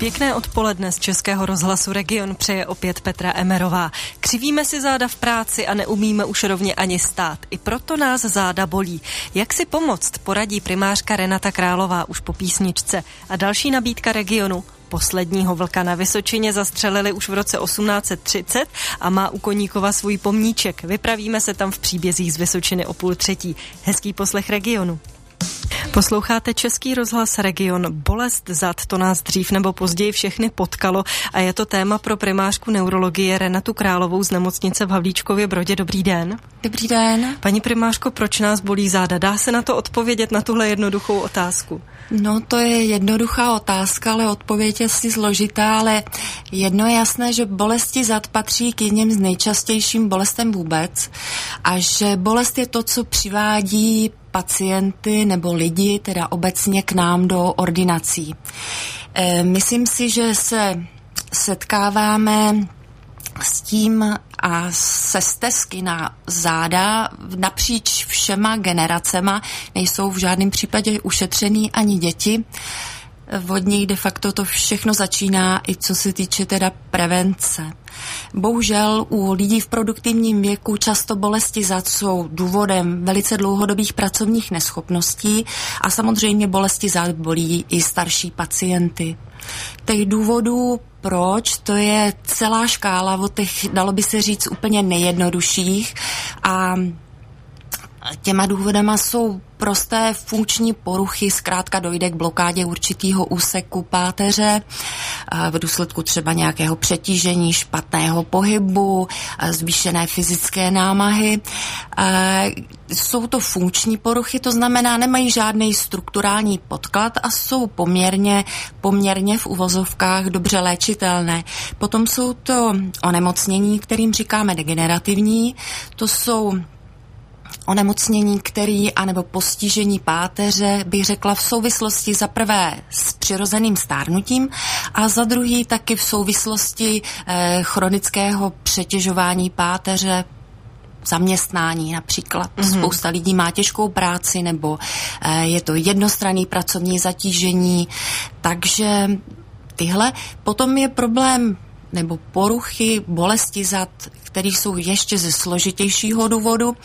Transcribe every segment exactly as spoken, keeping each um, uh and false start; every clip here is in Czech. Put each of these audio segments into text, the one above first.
Pěkné odpoledne z Českého rozhlasu Region přeje opět Petra Emerová. Křivíme si záda v práci a neumíme už rovně ani stát. I proto nás záda bolí. Jak si pomoct, poradí primářka Renata Králová už po písničce. A další nabídka Regionu. Posledního vlka na Vysočině zastřelili už v roce osmnáct set třicet a má u Koníkova svůj pomníček. Vypravíme se tam v příbězích z Vysočiny o půl třetí. Hezký poslech Regionu. Posloucháte Český rozhlas Region. Bolest zad, to nás dřív nebo později všechny potkalo a je to téma pro primářku neurologie Renatu Královou z nemocnice v Havlíčkově Brodě. Dobrý den. Dobrý den. Paní primářko, proč nás bolí záda? Dá se na to odpovědět, na tuhle jednoduchou otázku? No, to je jednoduchá otázka, ale odpověď je si složitá, ale jedno je jasné, že bolesti zad patří k jedním z nejčastějším bolestem vůbec a že bolest je to, co přivádí pacienty nebo lidi, teda obecně k nám do ordinací. E, myslím si, že se setkáváme s tím a se stezky na záda napříč všema generacema, nejsou v žádném případě ušetřený ani děti. Od nich de facto to všechno začíná, i co se týče teda prevence. Bohužel u lidí v produktivním věku často bolesti zad jsou důvodem velice dlouhodobých pracovních neschopností a samozřejmě bolesti zad bolí i starší pacienty. Těch důvodů, proč, to je celá škála od těch, dalo by se říct, úplně nejjednodušších a těma důvodama jsou prosté funkční poruchy, zkrátka dojde k blokádě určitého úseku páteře v důsledku třeba nějakého přetížení, špatného pohybu, zvýšené fyzické námahy. Jsou to funkční poruchy, to znamená, nemají žádný strukturální podklad a jsou poměrně, poměrně v uvozovkách dobře léčitelné. Potom jsou to onemocnění, kterým říkáme degenerativní, to jsou onemocnění, který, anebo postižení páteře, bych řekla v souvislosti za prvé s přirozeným stárnutím a za druhý taky v souvislosti eh, chronického přetěžování páteře, zaměstnání například. Mm-hmm. Spousta lidí má těžkou práci nebo eh, je to jednostranný pracovní zatížení, takže tyhle. Potom je problém nebo poruchy, bolesti zad, které jsou ještě ze složitějšího důvodu.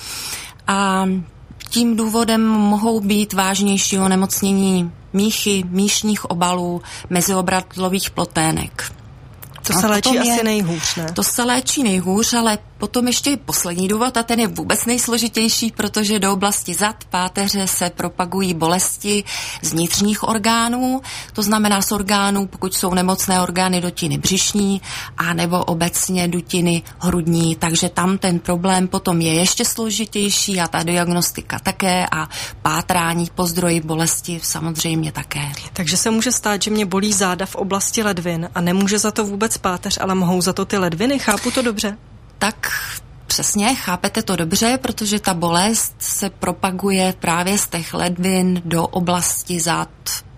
A tím důvodem mohou být vážnější onemocnění míchy, míšních obalů, meziobratlových plotének. To se léčí je, asi nejhůř, ne? To se léčí nejhůř, ale potom ještě poslední důvod a ten je vůbec nejsložitější, protože do oblasti zad, páteře se propagují bolesti z vnitřních orgánů, to znamená z orgánů, pokud jsou nemocné orgány dutiny břišní a nebo obecně dutiny hrudní, takže tam ten problém potom je ještě složitější a ta diagnostika také a pátrání po zdroji bolesti samozřejmě také. Takže se může stát, že mě bolí záda v oblasti ledvin a nemůže za to vůbec páteř, ale mohou za to ty ledviny, chápu to dobře? Tak přesně, chápete to dobře, protože ta bolest se propaguje právě z těch ledvin do oblasti zad.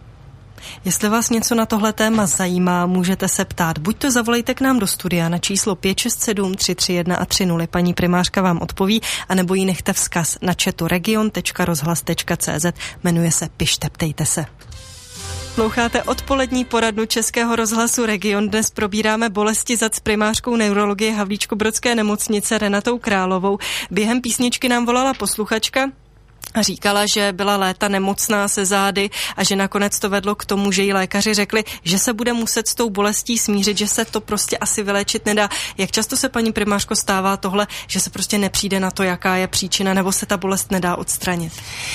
Jestli vás něco na tohle téma zajímá, můžete se ptát. Buď to zavolejte k nám do studia na číslo pět šest sedm tři tři jedna a tři nula, paní primářka vám odpoví, anebo jí nechte vzkaz na chatu region tečka rozhlas tečka cé zet, jmenuje se Pište, ptejte se. Sloucháte odpolední poradnu Českého rozhlasu Region. Dnes probíráme bolesti zad s primářkou neurologie Havlíčkobrodské nemocnice Renatou Královou. Během písničky nám volala posluchačka a říkala, že byla léta nemocná se zády a že nakonec to vedlo k tomu, že jí lékaři řekli, že se bude muset s tou bolestí smířit, že se to prostě asi vyléčit nedá. Jak často se, paní primářko, stává tohle, že se prostě nepřijde na to, jaká je příčina, nebo se ta bolest nedá odstranit?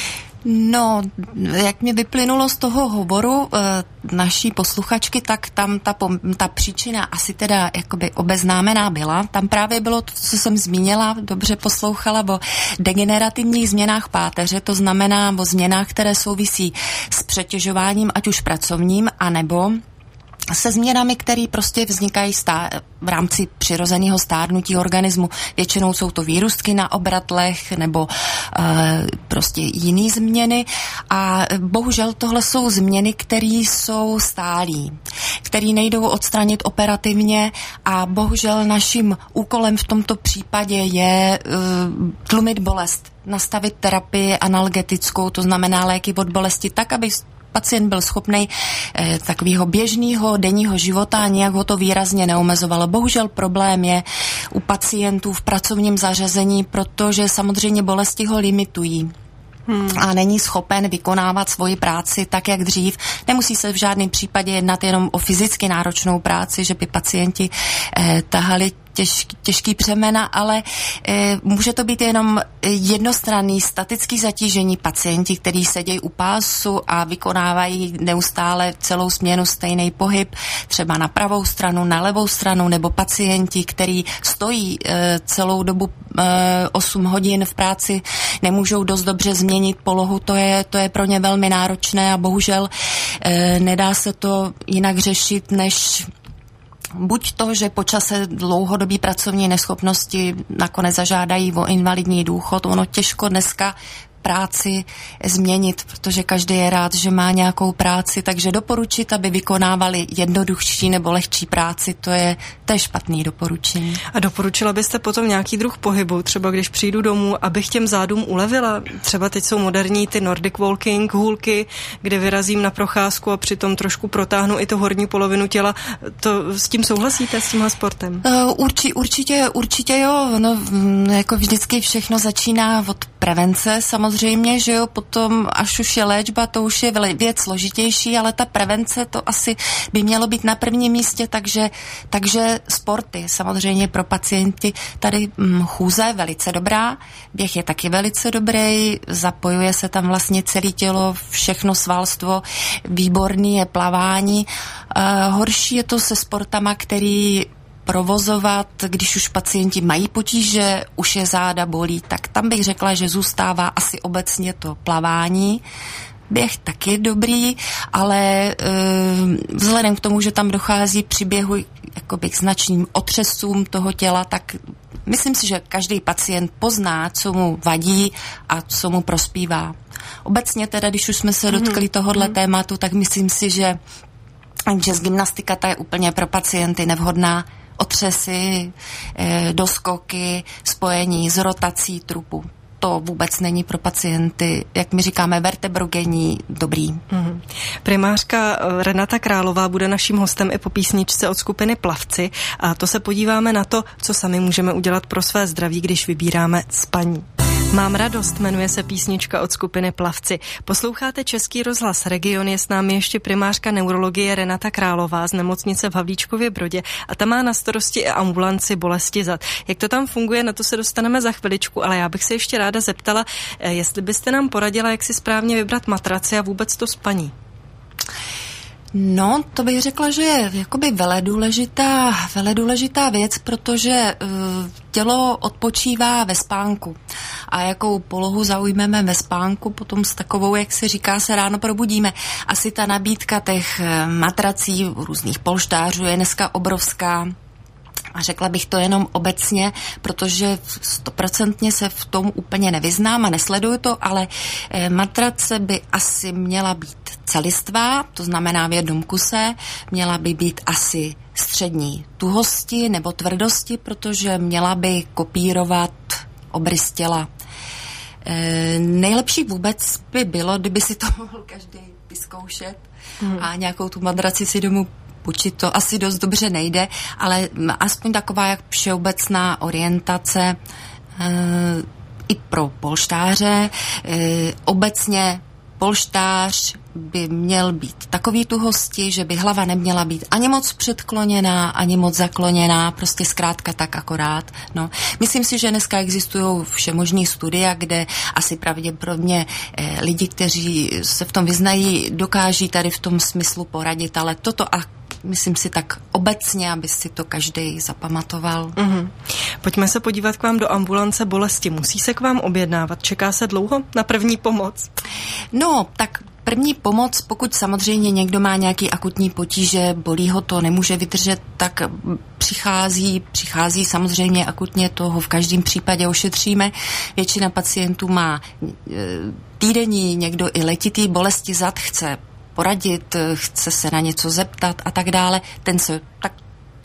No, jak mi vyplynulo z toho hovoru e, naší posluchačky, tak tam ta, ta příčina asi teda jakoby obeznámená byla. Tam právě bylo to, co jsem zmínila, dobře poslouchala, o degenerativních změnách páteře, to znamená o změnách, které souvisí s přetěžováním, ať už pracovním, anebo se změnami, které prostě vznikají stá- v rámci přirozeného stárnutí organismu. Většinou jsou to výrůstky na obratlech nebo e, prostě jiné změny a bohužel tohle jsou změny, které jsou stálí, které nejdou odstranit operativně a bohužel naším úkolem v tomto případě je e, tlumit bolest, nastavit terapii analgetickou, to znamená léky od bolesti tak, aby pacient byl schopný eh, takového běžného denního života a nějak ho to výrazně neomezovalo. Bohužel problém je u pacientů v pracovním zařazení, protože samozřejmě bolesti ho limitují. Hmm. A není schopen vykonávat svoji práci tak, jak dřív. Nemusí se v žádném případě jednat jenom o fyzicky náročnou práci, že by pacienti eh, tahali těž, těžký břemena, ale e, může to být jenom jednostranný statický zatížení pacienti, kteří sedějí u pásu a vykonávají neustále celou směnu stejný pohyb, třeba na pravou stranu, na levou stranu, nebo pacienti, kteří stojí e, celou dobu e, osm hodin v práci, nemůžou dost dobře změnit polohu, to je, to je pro ně velmi náročné a bohužel e, nedá se to jinak řešit, než buď to, že po čase dlouhodobé pracovní neschopnosti nakonec zažádají o invalidní důchod, ono těžko dneska práci změnit, protože každý je rád, že má nějakou práci, takže doporučit, aby vykonávali jednodušší nebo lehčí práci, to je, to je špatný doporučení. A doporučila byste potom nějaký druh pohybu, třeba když přijdu domů, abych těm zádům ulevila? Třeba teď jsou moderní ty Nordic walking, hůlky, kde vyrazím na procházku a přitom trošku protáhnu i tu horní polovinu těla. To s tím souhlasíte, s tímhle sportem? Uh, urči, určitě, určitě jo. No, jako vždycky všechno začíná od prevence samozřejmě, že jo, potom až už je léčba, to už je věc složitější, ale ta prevence to asi by mělo být na prvním místě, takže, takže sporty samozřejmě pro pacienty. Tady hm, chůze velice dobrá, běh je taky velice dobrý, zapojuje se tam vlastně celé tělo, všechno svalstvo, výborný je plavání. Uh, horší je to se sportama, který provozovat, když už pacienti mají potíže, už je záda bolí, tak tam bych řekla, že zůstává asi obecně to plavání. Běh taky dobrý, ale e, vzhledem k tomu, že tam dochází při běhu jakoby k značným otřesům toho těla, tak myslím si, že každý pacient pozná, co mu vadí a co mu prospívá. Obecně teda, když už jsme se dotkli tohohle mm-hmm. tématu, tak myslím si, že, že gymnastika ta je úplně pro pacienty nevhodná. Otřesy, doskoky, spojení s rotací trupu. To vůbec není pro pacienty, jak my říkáme, vertebrogenní, dobrý. Mm-hmm. Primářka Renata Králová bude naším hostem i po písničce od skupiny Plavci a to se podíváme na to, co sami můžeme udělat pro své zdraví, když vybíráme spaní. Mám radost, jmenuje se písnička od skupiny Plavci. Posloucháte Český rozhlas Region, je s námi ještě primářka neurologie Renata Králová z nemocnice v Havlíčkově Brodě a ta má na starosti i ambulanci bolesti zad. Jak to tam funguje, na to se dostaneme za chviličku, ale já bych se ještě ráda zeptala, jestli byste nám poradila, jak si správně vybrat matraci a vůbec to spaní. No, to bych řekla, že je jakoby veledůležitá, veledůležitá věc, protože uh, tělo odpočívá ve spánku. A jakou polohu zaujmeme ve spánku, potom s takovou, jak se říká, se ráno probudíme. Asi ta nabídka těch matrací, různých polštářů je dneska obrovská. A řekla bych to jenom obecně, protože stoprocentně se v tom úplně nevyznám a nesleduju to, ale matrace by asi měla být celistvá, to znamená v jednom kuse, měla by být asi střední tuhosti nebo tvrdosti, protože měla by kopírovat obrys těla. E, nejlepší vůbec by bylo, kdyby si to mohl každý vyzkoušet hmm. a nějakou tu matraci si domů půjčit, to asi dost dobře nejde, ale aspoň taková jak všeobecná orientace e, i pro polštáře. E, obecně polštář by měl být takový tuhosti, že by hlava neměla být ani moc předkloněná, ani moc zakloněná, prostě zkrátka tak akorát. No. Myslím si, že dneska existují všemožný studia, kde asi pravděpodobně eh, lidi, kteří se v tom vyznají, dokáží tady v tom smyslu poradit, ale toto a myslím si tak obecně, aby si to každý zapamatoval. Mm-hmm. Pojďme se podívat k vám do ambulance bolesti. Musí se k vám objednávat? Čeká se dlouho na první pomoc? No, tak první pomoc, pokud samozřejmě někdo má nějaký akutní potíže, bolí ho to, nemůže vydržet, tak přichází, přichází samozřejmě akutně, toho v každém případě ošetříme. Většina pacientů má týdenní, někdo i letitý bolesti zad, chce poradit, chce se na něco zeptat a tak dále. Ten se tak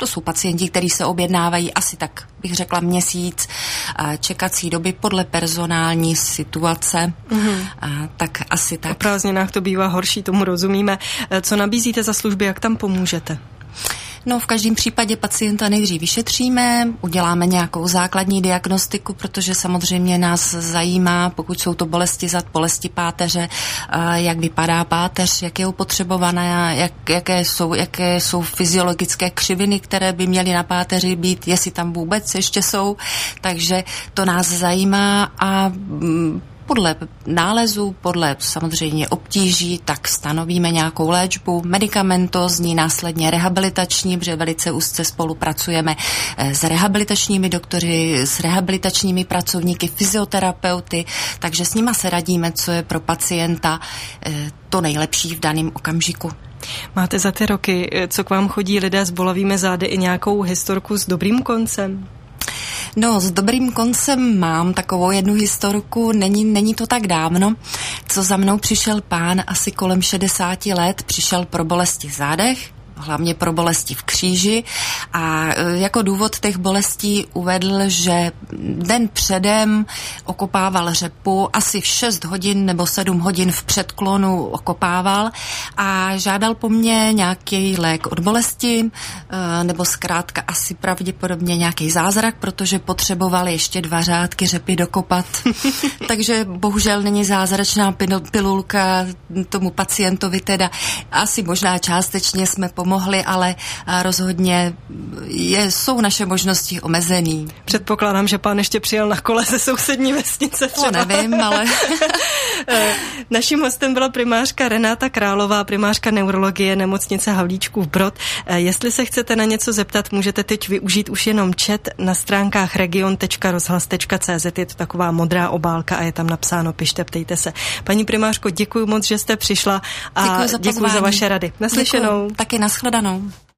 To jsou pacienti, kteří se objednávají asi tak, bych řekla, měsíc čekací doby podle personální situace, mm-hmm. tak asi tak. O prázdninách to bývá horší, tomu rozumíme. Co nabízíte za služby, jak tam pomůžete? No, v každém případě pacienta nejdřív vyšetříme, uděláme nějakou základní diagnostiku, protože samozřejmě nás zajímá, pokud jsou to bolesti zad, bolesti páteře, jak vypadá páteř, jak je opotřebovaná, jak, jaké, jsou, jaké jsou fyziologické křiviny, které by měly na páteři být, jestli tam vůbec ještě jsou, takže to nás zajímá a podle nálezu, podle samozřejmě obtíží, tak stanovíme nějakou léčbu, medikamentozní, následně rehabilitační, protože velice úzce spolupracujeme s rehabilitačními doktory, s rehabilitačními pracovníky, fyzioterapeuty, takže s nima se radíme, co je pro pacienta to nejlepší v daném okamžiku. Máte za ty roky, co k vám chodí lidé s bolavými zády, i nějakou historku s dobrým koncem? No, s dobrým koncem mám takovou jednu historku, není, není to tak dávno, co za mnou přišel pán asi kolem šedesáti let, přišel pro bolesti v zádech, hlavně pro bolesti v kříži a jako důvod těch bolestí uvedl, že den předem okopával řepu, asi v šest hodin nebo sedm hodin v předklonu okopával a žádal po mně nějaký lék od bolesti nebo zkrátka asi pravděpodobně nějaký zázrak, protože potřeboval ještě dva řádky řepy dokopat. Takže bohužel není zázračná pilulka tomu pacientovi, teda asi možná částečně jsme pomohli mohli, ale rozhodně je, jsou naše možnosti omezený. Předpokládám, že pán ještě přijel na kole ze sousední vesnice třeba. To nevím, ale... Naším hostem byla primářka Renáta Králová, primářka neurologie nemocnice Havlíčkův Brod. Jestli se chcete na něco zeptat, můžete teď využít už jenom chat na stránkách region tečka rozhlas tečka cé zet. Je to taková modrá obálka a je tam napsáno pište, ptejte se. Paní primářko, děkuji moc, že jste přišla a děkuji za, děkuji za vaše rady. Naslyšenou. Děkuji. Taky nashledanou.